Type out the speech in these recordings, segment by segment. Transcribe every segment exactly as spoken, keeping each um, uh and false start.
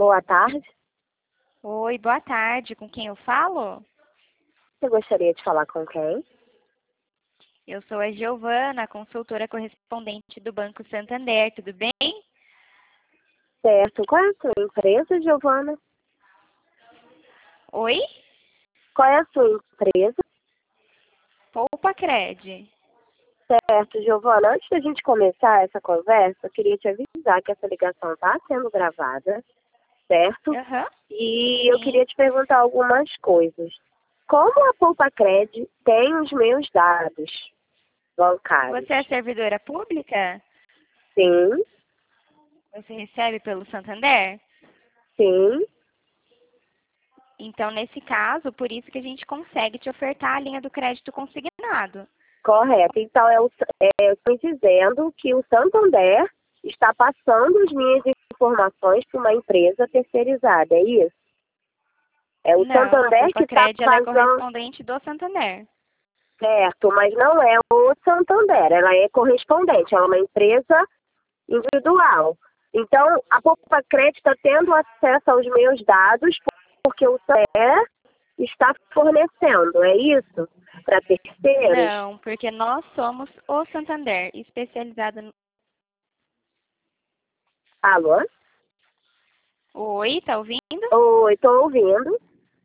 Boa tarde. Oi, boa tarde. Com quem eu falo? Você gostaria de falar com quem? Eu sou a Giovana, consultora correspondente do Banco Santander. Tudo bem? Certo. Qual é a sua empresa, Giovana? Oi? Qual é a sua empresa? Poupa Cred. Certo, Giovana. Antes da gente começar essa conversa, eu queria te avisar que essa ligação está sendo gravada, certo? Aham. E eu Sim. queria te perguntar algumas coisas. Como a Poupa Cred tem os meus dados bancários? Você é servidora pública? Sim, Você recebe pelo Santander? sim. Então, nesse caso, por isso que a gente consegue te ofertar a linha do crédito consignado. Correto. Então, eu é, estou dizendo que o Santander está passando as minhas informações para uma empresa terceirizada, é isso? É o Não, a Santander que Poupa está Cred ela é vazando, correspondente do Santander. certo, mas não é o Santander, ela é correspondente, ela é uma empresa individual. Então, a Poupa Cred está tendo acesso aos meus dados porque o Santander está fornecendo, é isso? Para terceiros? Não, porque nós somos o Santander, especializado no... Alô? Oi, tá ouvindo? Oi, estou ouvindo.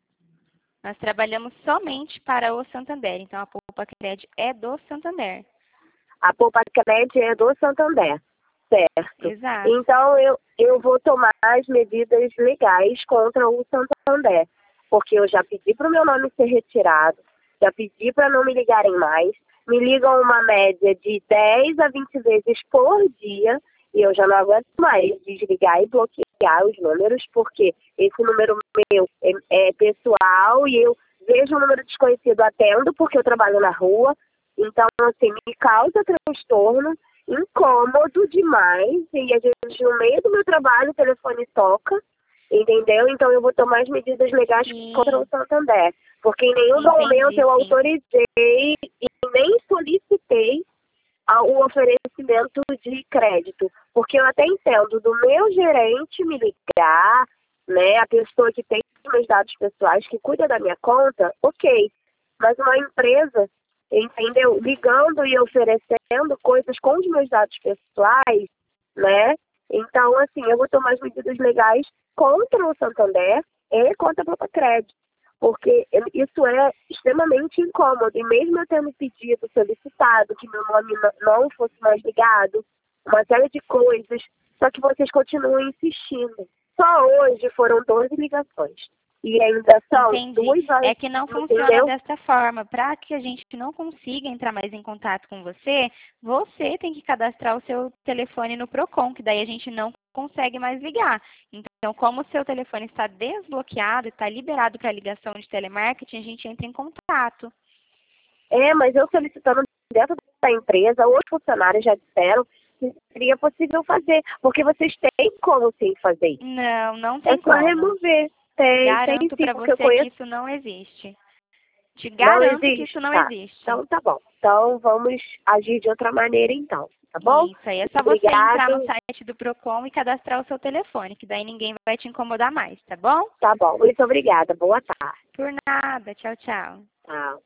Nós trabalhamos somente para o Santander, então a Poupa Cred é do Santander. A Poupa Cred é do Santander, certo. Exato. Então, eu, eu vou tomar as medidas legais contra o Santander, porque eu já pedi para o meu nome ser retirado, já pedi para não me ligarem mais, me ligam uma média de dez a vinte vezes por dia, e eu já não aguento mais desligar e bloquear os números, porque esse número meu é, é pessoal e eu vejo um número desconhecido, atendo, porque eu trabalho na rua. Então, assim, me causa transtorno, incômodo demais, e às vezes no meio do meu trabalho o telefone toca, entendeu? Então eu vou tomar as medidas legais contra o Sim, Santander, porque em nenhum momento entendi, eu sim. autorizei e nem solicitei a- o oferecimento de crédito, porque eu até entendo do meu gerente me ligar, né, a pessoa que tem os meus dados pessoais, que cuida da minha conta, ok, mas uma empresa, entendeu, ligando e oferecendo coisas com os meus dados pessoais, né, então, assim, eu vou tomar as medidas legais contra o Santander e contra a Poupa Cred, porque ele- isso é extremamente incômodo. E mesmo eu tendo pedido, solicitado que meu nome n- não fosse mais ligado, uma série de coisas, só que vocês continuam insistindo. Só hoje foram doze ligações. E ainda são Entendi. duas horas, É que não funciona entendeu? desta forma. Para que a gente não consiga entrar mais em contato com você, você tem que cadastrar o seu telefone no Procon, que daí a gente não consegue mais ligar. Então, como o seu telefone está desbloqueado e está liberado para ligação de telemarketing, a gente entra em contato. É, mas eu solicitando dentro da empresa, outros funcionários já disseram que seria possível fazer, porque vocês têm como sim fazer isso. Não, não É tem só como. remover. Tem, tem Garanto sim, para porque eu você que conheço. isso não existe. Te Não garanto que existe? isso não Tá. existe. Então tá bom. Então vamos agir de outra maneira então, tá bom? Isso aí é só você entrar no Obrigado. site do Procon e cadastrar o seu telefone, que daí ninguém vai te incomodar mais, tá bom? Tá bom. Muito obrigada. Boa tarde. Por nada. Tchau, tchau. Tchau.